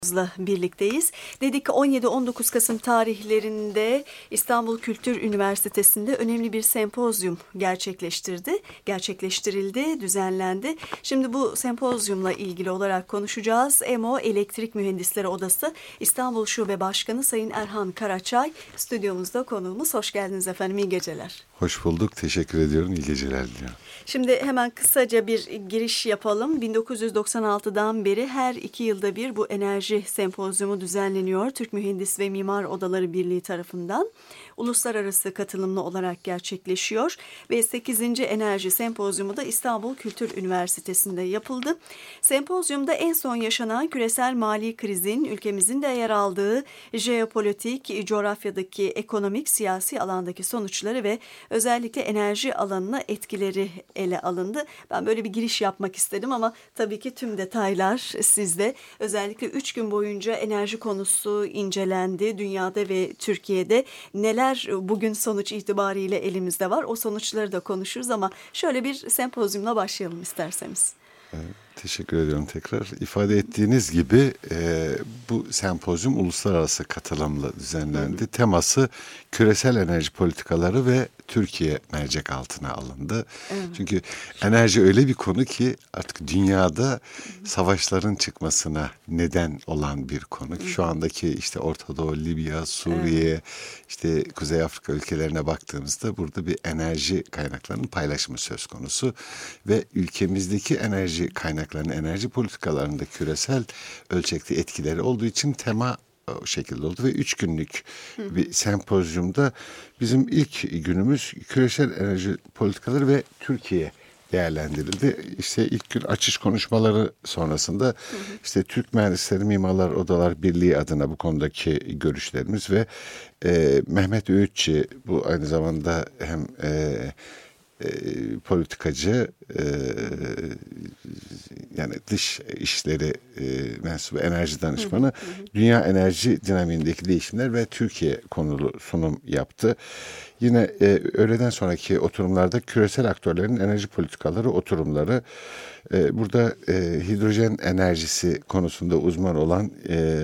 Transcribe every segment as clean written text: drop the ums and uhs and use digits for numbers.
birlikteyiz. Dedik ki 17-19 Kasım tarihlerinde İstanbul Kültür Üniversitesi'nde önemli bir sempozyum gerçekleştirildi, düzenlendi. Şimdi bu sempozyumla ilgili olarak konuşacağız. EMO Elektrik Mühendisleri Odası İstanbul Şube Başkanı Sayın Erhan Karaçay stüdyomuzda konuğumuz. Hoş geldiniz efendim, iyi geceler. Hoş bulduk, teşekkür ediyorum, iyi geceler diliyorum. Şimdi hemen kısaca bir giriş yapalım. 1996'dan beri her 2 yılda bir bu enerji sempozyumu düzenleniyor. Türk Mühendis ve Mimar Odaları Birliği tarafından uluslararası katılımlı olarak gerçekleşiyor. Ve 8. Enerji Sempozyumu da İstanbul Kültür Üniversitesi'nde yapıldı. Sempozyumda en son yaşanan küresel mali krizin ülkemizin de yer aldığı jeopolitik, coğrafyadaki, ekonomik, siyasi alandaki sonuçları ve özellikle enerji alanına etkileri ele alındı. Ben böyle bir giriş yapmak istedim ama tabii ki tüm detaylar sizde. Özellikle 3 gün boyunca enerji konusu incelendi. Dünyada ve Türkiye'de neler bugün sonuç itibariyle elimizde var, o sonuçları da konuşuruz ama şöyle bir sempozyumla başlayalım isterseniz. Teşekkür ediyorum tekrar. İfade ettiğiniz gibi bu sempozyum uluslararası katılımla düzenlendi. Teması küresel enerji politikaları ve Türkiye mercek altına alındı. Evet. Çünkü enerji öyle bir konu ki artık dünyada savaşların çıkmasına neden olan bir konu. Şu andaki işte Orta Doğu, Libya, Suriye, işte Kuzey Afrika ülkelerine baktığımızda burada bir enerji kaynaklarının paylaşımı söz konusu ve ülkemizdeki enerji kaynaklarının, enerji politikalarında küresel ölçekli etkileri olduğu için tema o şekilde oldu ve 3 günlük bir sempozyumda bizim ilk günümüz küresel enerji politikaları ve Türkiye değerlendirildi. İşte ilk gün açış konuşmaları sonrasında işte Türk Mühendisleri Mimarlar Odalar Birliği adına bu konudaki görüşlerimiz ve Mehmet Öğütçi, bu aynı zamanda hem politikacı, yani dış işleri mensubu enerji danışmanı, dünya enerji dinamiğindeki değişimler ve Türkiye konulu sunum yaptı. Yine öğleden sonraki oturumlarda küresel aktörlerin enerji politikaları oturumları, burada hidrojen enerjisi konusunda uzman olan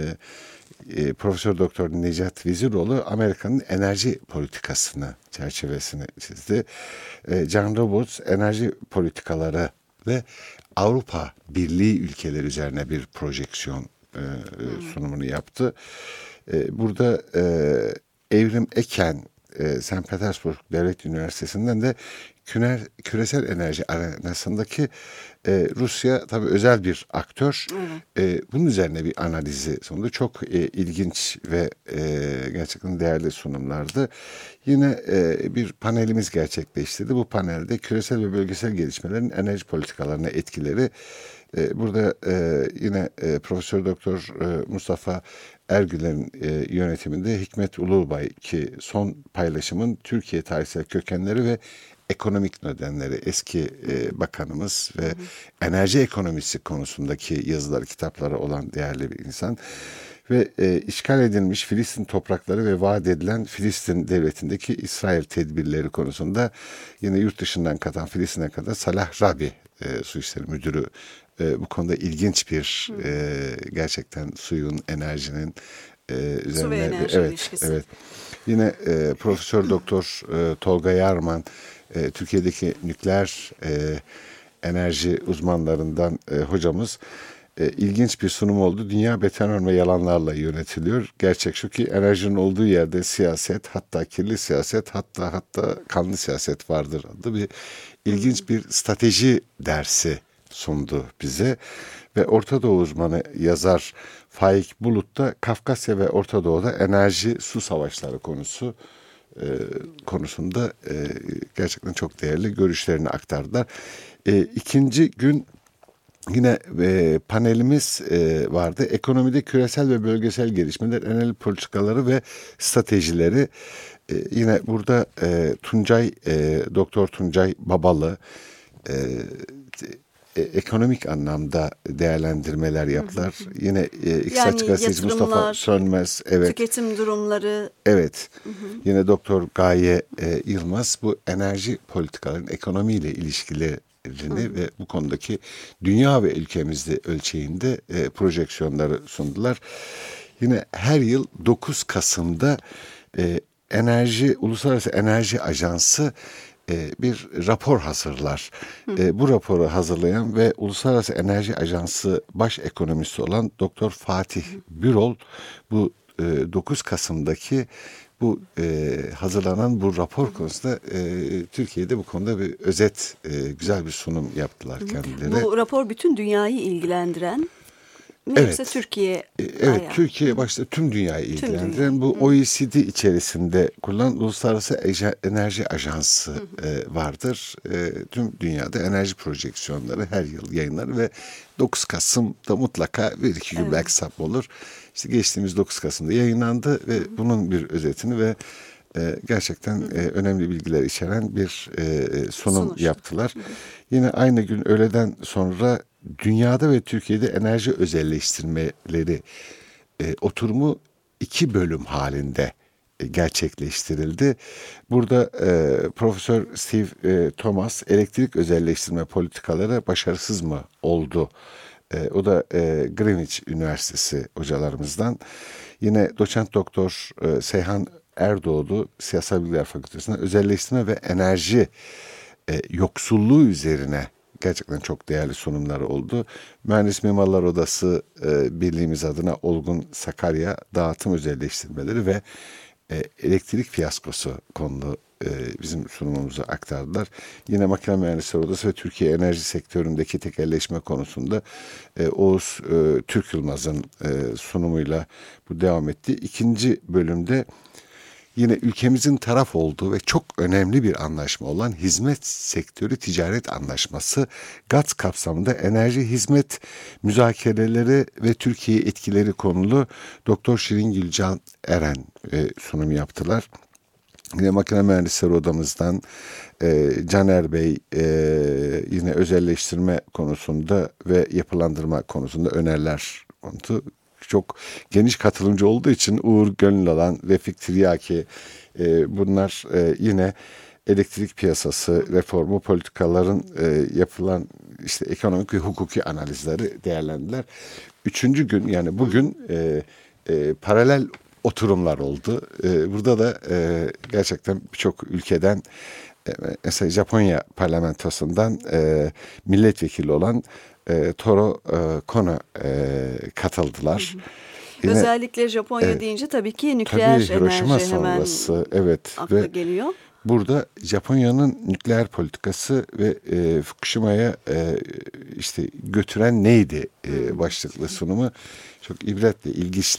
Profesör Doktor Necat Veziroğlu Amerika'nın enerji politikasını, çerçevesini çizdi. John Roberts enerji politikaları ve Avrupa Birliği ülkeleri üzerine bir projeksiyon sunumunu yaptı. Burada Evrim Eken, St. Petersburg Devlet Üniversitesi'nden de küresel enerji arenasındaki Rusya tabii özel bir aktör. Bunun üzerine bir analizi sundu. Çok ilginç ve gerçekten değerli sunumlardı. Yine bir panelimiz gerçekleştirdi. Bu panelde küresel ve bölgesel gelişmelerin enerji politikalarına etkileri. Burada yine Profesör Doktor Mustafa Ergüler'in yönetiminde Hikmet Ulubay, ki son paylaşımın Türkiye tarihsel kökenleri ve ekonomik nedenleri, eski bakanımız ve enerji ekonomisi konusundaki yazıları, kitapları olan değerli bir insan. Ve işgal edilmiş Filistin toprakları ve vaat edilen Filistin devletindeki İsrail tedbirleri konusunda yine yurt dışından katılan Filistin'e kadar Salah Rabi, Su İşleri Müdürü, bu konuda ilginç bir gerçekten suyun, enerjinin üzerine, su ve enerji ilişkisi. Evet. Yine Profesör Doktor Tolga Yarman, Türkiye'deki nükleer enerji uzmanlarından hocamız, ilginç bir sunum oldu. Dünya beton ve yalanlarla yönetiliyor. Gerçek şu ki enerjinin olduğu yerde siyaset, hatta kirli siyaset, hatta kanlı siyaset vardır adlı bir ilginç bir strateji dersi sundu bize. Ve Orta Doğu uzmanı yazar Faik Bulut da Kafkasya ve Orta Doğu'da enerji su savaşları konusunda gerçekten çok değerli görüşlerini aktardılar. İkinci gün yine panelimiz vardı. Ekonomide küresel ve bölgesel gelişmeler, enerji politikaları ve stratejileri. Yine burada Doktor Tuncay Babalı ekonomik anlamda değerlendirmeler yaptılar. Yine İktisatçı Gazeteci Mustafa Sönmez. Evet. Tüketim durumları. Evet. Yine Doktor Gaye Yılmaz bu enerji politikalarının ekonomiyle ilişkili enerjilerini ve bu konudaki dünya ve ülkemizde ölçeğinde projeksiyonları sundular. Yine her yıl 9 Kasım'da Uluslararası Enerji Ajansı bir rapor hazırlar. Bu raporu hazırlayan ve Uluslararası Enerji Ajansı baş ekonomisti olan Doktor Fatih Birol bu 9 Kasım'daki bu hazırlanan bu rapor konusunda Türkiye'de bu konuda bir özet güzel bir sunum yaptılar kendileri. Bu rapor bütün dünyayı ilgilendiren mi, evet. Yoksa Türkiye? Evet, Türkiye başta tüm dünyayı ilgilendiren bu OECD içerisinde kurulan Uluslararası Enerji Ajansı vardır. Tüm dünyada enerji projeksiyonları her yıl yayınlar ve 9 Kasım'da mutlaka bir iki gün belki sap olur. İşte geçtiğimiz 9 Kasım'da yayınlandı ve bunun bir özetini ve gerçekten önemli bilgiler içeren bir sunum yaptılar. Yine aynı gün öğleden sonra dünyada ve Türkiye'de enerji özelleştirmeleri oturumu 2 bölüm halinde gerçekleştirildi. Burada Profesör Steve Thomas elektrik özelleştirme politikaları başarısız mı oldu? O da Greenwich Üniversitesi hocalarımızdan. Yine doçent doktor Seyhan Erdoğdu Siyasal Bilgiler Fakültesi'nden özelleştirme ve enerji yoksulluğu üzerine gerçekten çok değerli sunumları oldu. Mühendis Mimarlar Odası Birliğimiz adına Olgun Sakarya dağıtım özelleştirmeleri ve elektrik fiyaskosu konulu bizim sunumumuzu aktardılar. Yine Makine Mühendisleri Odası ve Türkiye enerji sektöründeki tekelleşme konusunda Oğuz Türk Yılmaz'ın sunumuyla bu devam etti. İkinci bölümde yine ülkemizin taraf olduğu ve çok önemli bir anlaşma olan Hizmet Sektörü Ticaret Anlaşması GATS kapsamında enerji hizmet müzakereleri ve Türkiye etkileri konulu Doktor Şirin Gülcan Eren sunum yaptılar. Yine Makine Mühendisleri Odamızdan Caner Bey yine özelleştirme konusunda ve yapılandırma konusunda öneriler kondu. Çok geniş katılımcı olduğu için Uğur Gönülalan, Refik Tiryaki bunlar yine elektrik piyasası reformu politikaların yapılan işte ekonomik ve hukuki analizleri değerlendiler. Üçüncü gün yani bugün paralel oturumlar oldu. Burada da gerçekten birçok ülkeden mesela Japonya parlamentosundan milletvekili olan Toro Kono katıldılar. Yine, özellikle Japonya deyince tabii ki nükleer Hiroşima enerji sonrası, hemen akla geliyor. Burada Japonya'nın nükleer politikası ve Fukushima'ya işte götüren neydi başlıklı sunumu çok ibretle,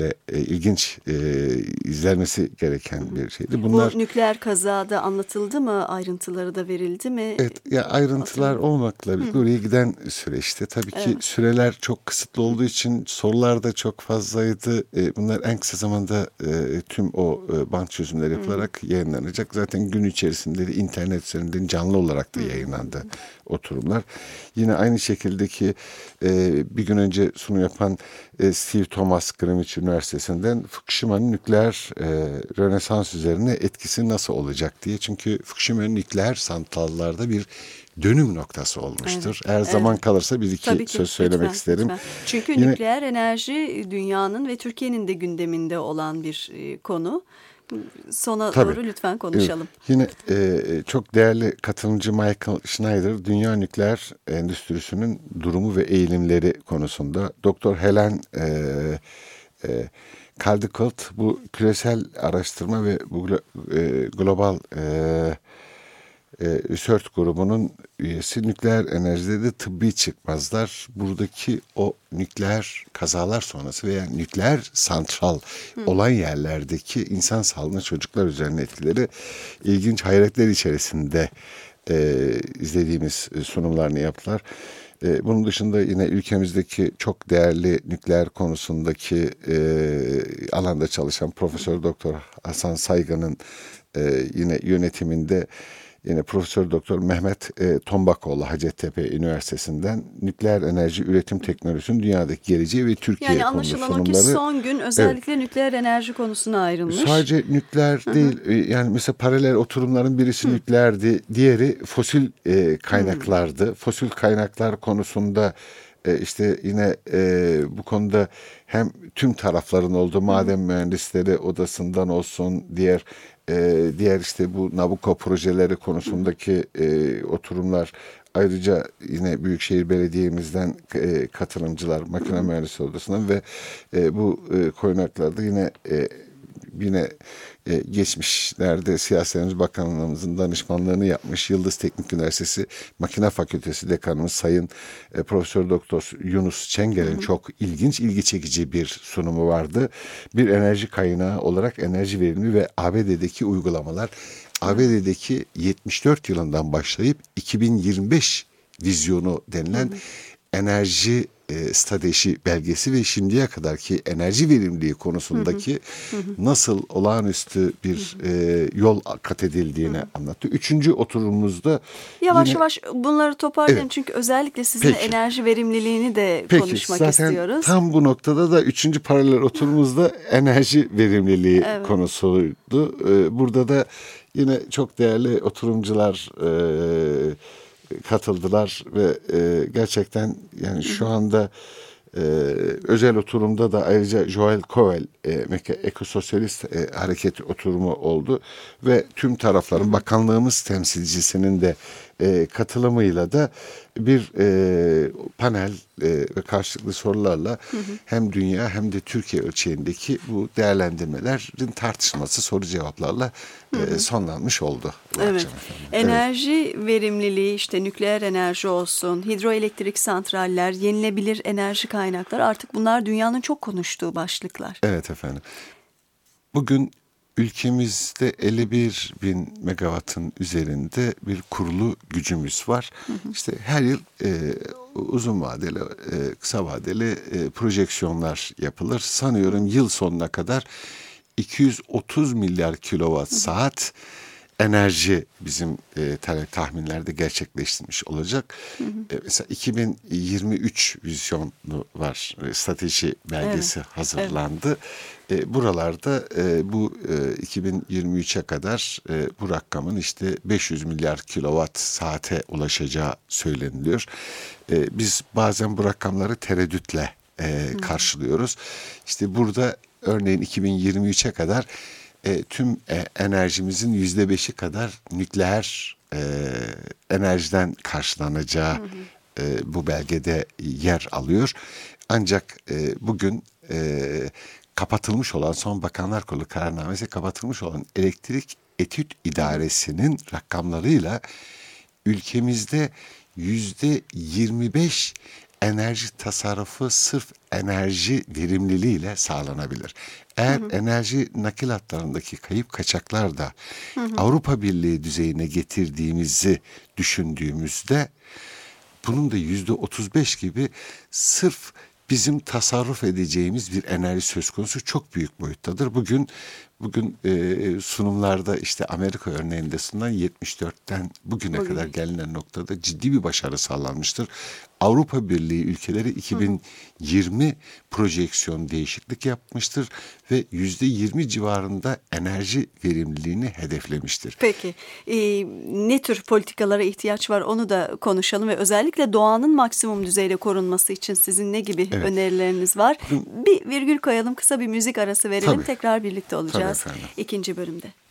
ilginç izlenmesi gereken bir şeydi. Bu nükleer kazada anlatıldı mı? Ayrıntıları da verildi mi? Evet, ya ayrıntılar olmakla birlikte oraya giden süreçte tabii ki süreler çok kısıtlı olduğu için sorular da çok fazlaydı. Bunlar en kısa zamanda tüm o bant çözümleri yapılarak yayınlanacak. Zaten gün içerisinde de internet üzerinden canlı olarak da yayınlandı oturumlar. Yine aynı şekildeki bir gün önce sunum yapan Steve Thomas Greenwich Üniversitesi'nden Fukushima'nın nükleer rönesans üzerine etkisi nasıl olacak diye. Çünkü Fukushima'nın nükleer santrallarda bir dönüm noktası olmuştur. Eğer zaman kalırsa bir iki söz söylemek isterim. Lütfen. Çünkü nükleer enerji dünyanın ve Türkiye'nin de gündeminde olan bir konu. Sona doğru lütfen konuşalım. Yine çok değerli katılımcı Michael Schneider, dünya nükleer endüstrisinin durumu ve eğilimleri konusunda. Doktor Helen Caldicott, bu küresel araştırma ve bu global research grubunun üyesi, nükleer enerjide de tıbbi çıkmazlar. Buradaki o nükleer kazalar sonrası veya nükleer santral olan yerlerdeki insan sağlığına, çocuklar üzerine etkileri ilginç hayretler içerisinde izlediğimiz sunumlarını yaptılar. Bunun dışında yine ülkemizdeki çok değerli nükleer konusundaki alanda çalışan Profesör Doktor Hasan Saygın'ın yine yönetiminde yine Profesör Doktor Mehmet Tombakoğlu Hacettepe Üniversitesi'nden nükleer enerji üretim teknolojisinin dünyadaki geleceği ve Türkiye yani konulu anlaşılan sunumları. o ki son gün özellikle nükleer enerji konusuna ayrılmış. Sadece nükleer değil, yani mesela paralel oturumların birisi nükleerdi, diğeri fosil kaynaklardı. Fosil kaynaklar konusunda işte yine bu konuda hem tüm tarafların olduğu maden mühendisleri odasından olsun, diğer işte bu Nabucco projeleri konusundaki oturumlar, ayrıca yine Büyükşehir Belediye'mizden katılımcılar, makine mühendisi odasından ve bu kaynaklarda yine geçmişlerde Siyasetlerimiz Bakanlığımızın danışmanlığını yapmış Yıldız Teknik Üniversitesi Makine Fakültesi Dekanımız Sayın Profesör Doktor Yunus Çengel'in çok ilgi çekici bir sunumu vardı. Bir enerji kaynağı olarak enerji verimli ve ABD'deki uygulamalar. ABD'deki 74 yılından başlayıp 2025 vizyonu denilen enerji strateji belgesi ve şimdiye kadarki enerji verimliliği konusundaki nasıl olağanüstü bir yol kat edildiğini anlattı. Üçüncü oturumumuzda yavaş bunları toparlayalım, çünkü özellikle sizin enerji verimliliğini de konuşmak istiyoruz. Zaten tam bu noktada da üçüncü paralel oturumumuzda enerji verimliliği konusuydu. Burada da yine çok değerli oturumcular katıldılar ve gerçekten yani şu anda özel oturumda da ayrıca Joel Kovel Ekososyalist Hareket oturumu oldu ve tüm tarafların bakanlığımız temsilcisinin de katılımıyla da bir panel ve karşılıklı sorularla hem dünya hem de Türkiye ölçeğindeki bu değerlendirmelerin tartışılması, soru cevaplarla sonlanmış oldu. Evet. Enerji verimliliği, işte nükleer enerji olsun, hidroelektrik santraller, yenilebilir enerji kaynakları, artık bunlar dünyanın çok konuştuğu başlıklar. Evet efendim. Bugün ülkemizde 51 bin megawattın üzerinde bir kurulu gücümüz var. İşte her yıl uzun vadeli, kısa vadeli projeksiyonlar yapılır. Sanıyorum yıl sonuna kadar 230 milyar kilowatt saat enerji bizim tahminlerde gerçekleştirmiş olacak. Mesela 2023 vizyonu var. Strateji belgesi hazırlandı. Buralarda bu 2023'e kadar bu rakamın işte 500 milyar kilowatt saate ulaşacağı söyleniliyor. Biz bazen bu rakamları tereddütle karşılıyoruz. İşte burada örneğin 2023'e kadar tüm enerjimizin %5'i kadar nükleer enerjiden karşılanacağı bu belgede yer alıyor. Ancak bugün kapatılmış olan, son Bakanlar Kurulu kararnamesi kapatılmış olan Elektrik Etüt İdaresi'nin rakamlarıyla ülkemizde %25 enerji tasarrufu sırf enerji verimliliğiyle sağlanabilir. Eğer enerji nakil hatlarındaki kayıp kaçaklar da Avrupa Birliği düzeyine getirdiğimizi düşündüğümüzde bunun da %35 gibi sırf bizim tasarruf edeceğimiz bir enerji söz konusu, çok büyük boyuttadır. Bugün sunumlarda işte Amerika örneğinde sunulan 74'ten bugüne kadar gelinen noktada ciddi bir başarı sağlanmıştır. Avrupa Birliği ülkeleri 2020 projeksiyon değişiklik yapmıştır ve %20 civarında enerji verimliliğini hedeflemiştir. Peki ne tür politikalara ihtiyaç var, onu da konuşalım ve özellikle doğanın maksimum düzeyde korunması için sizin ne gibi önerileriniz var? Bir virgül koyalım, kısa bir müzik arası verelim. Tekrar birlikte olacağız ikinci bölümde.